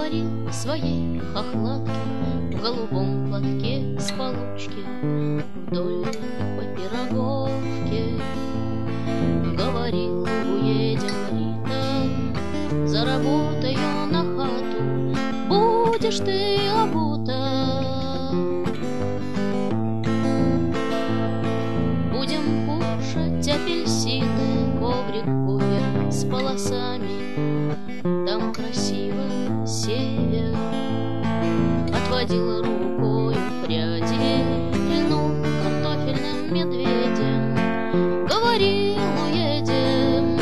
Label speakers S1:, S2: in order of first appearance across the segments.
S1: говорил своей хохлатке в голубом платке с получки вдоль по Пироговке. Говорил, уедем, Рита, заработаю на хату, будешь ты обута. Будем кушать апельсины, коврик кувер с полосами, там красиво север. Отводила рукой пряди, прильнул картофельным медведем, говорил, уедем.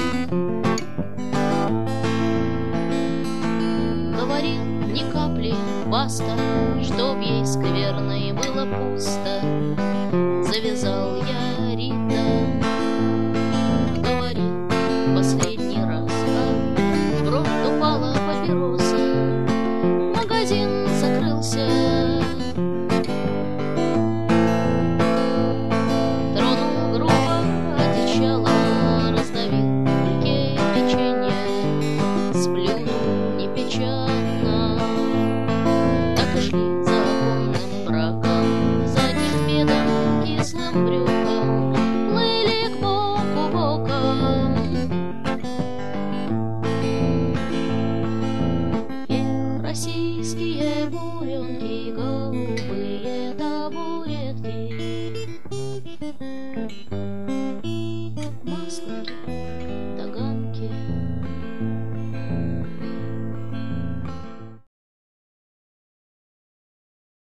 S1: Говорил ни капли, баста, чтоб ей скверно и было пусто. Завязал я